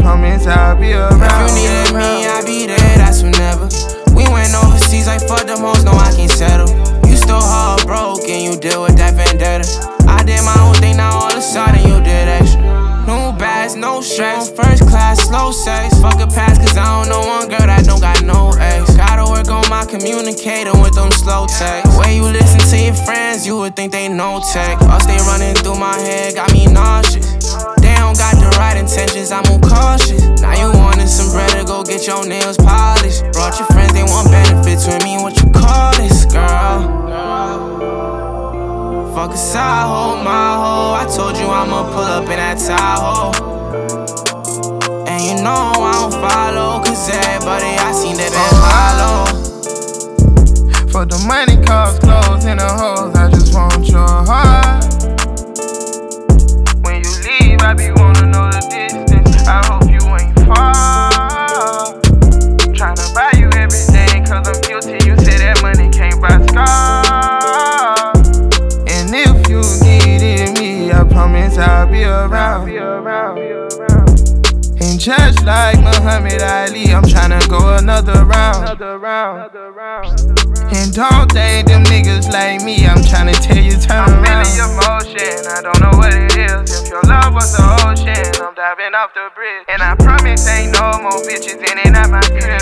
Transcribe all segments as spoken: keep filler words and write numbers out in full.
promise I'll be around. If you needed me, I'll be there, that's whenever. We went overseas, I fucked them hoes, no I can't settle. You still heartbroken, you deal with that vendetta. I did my own thing, now all of a sudden you did extra. No bags, no stress, first class, slow sex. Fuck a pass, cause I don't know one girl that don't got no ex. Gotta work on my communicating with them slow texts. Way you listen to your friends, you would think they know tech. Us they running through my head, got me nauseous. They don't got the right intentions, I'm more cautious. Now you wanted some bread to go get your nails polished. Brought your friends, they want benefits with me, what you call this, girl? Fuck a side hoe, my hoe. I told you I'ma pull up in that Tahoe. And you know I don't follow, cause everybody I seen that they hollow. For the money, cars, clothes, and the hoes, I just want your heart. When you leave, I be wanna know the distance. I hope you ain't far. Tryna buy you everything, cause I'm guilty. You say that money can't buy scars. And if you needed me, I promise I'll be around. And just like Muhammad Ali, I'm tryna go another round. And don't think them niggas like me, I'm tryna tell you turn around. I'm feeling emotion, I don't know what it is. If your love was the ocean, I'm diving off the bridge. And I promise ain't no more bitches in and out my crib.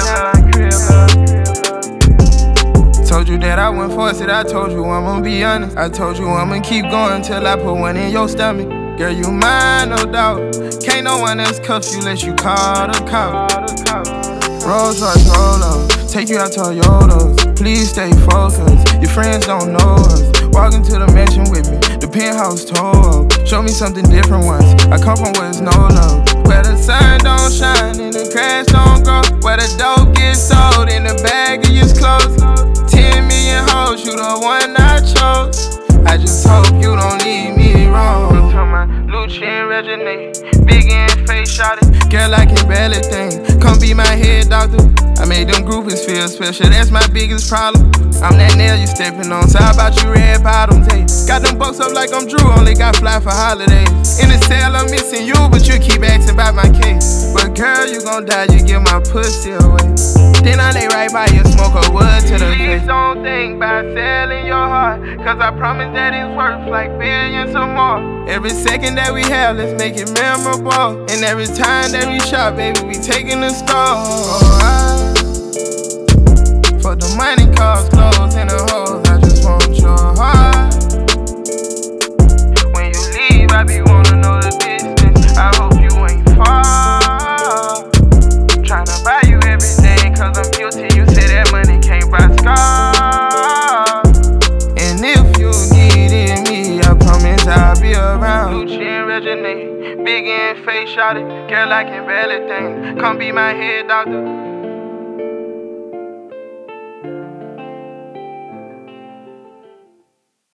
Told you that I wouldn't force it, I told you I'ma be honest. I told you I'ma keep going till I put one in your stomach. Girl, you mine, no doubt. Can't no one else cuff you unless you call the cop. Rolls Royce, roll up, take you out to Toyotas. Please stay focused, your friends don't know us. Walk into the mansion with me, the penthouse tore up. Show me something different once, I come from where there's no love. Where the sun don't shine and the grass don't grow. Where the dope gets sold and the bag is closed. Ten million hoes, you the one I chose. I just hope you don't leave me wrong. I'm talking about Lucci and Regine, big and face shot it. Girl, I can barely think. Come be my head doctor. I made them groupies feel special, that's my biggest problem. I'm that nail you stepping on, so how about you red bottoms, hey? Got them bucks up like I'm Drew, only got fly for holidays. In the cell, I'm missing you, but you keep asking about my case. But girl, you gon' die, you give my pussy away. Then I lay right by you, smoke a wood to the face. Please don't think about selling your heart, cause I promise that it's worth like billions or more. Every second that we have, let's make it memorable. And every time that we shop, baby, we taking the store. Oh, I, for the money, cars, clothes, and the hoes, I just want your heart. When you leave, I be wanna know the distance. I hope you ain't far. Tryna buy you everything, cause I'm guilty. You say that money can't buy scars. And if you needed me, I promise I'll be around. Lucci and Regine, big and face shot it. Girl, I can barely think. Come be my head doctor.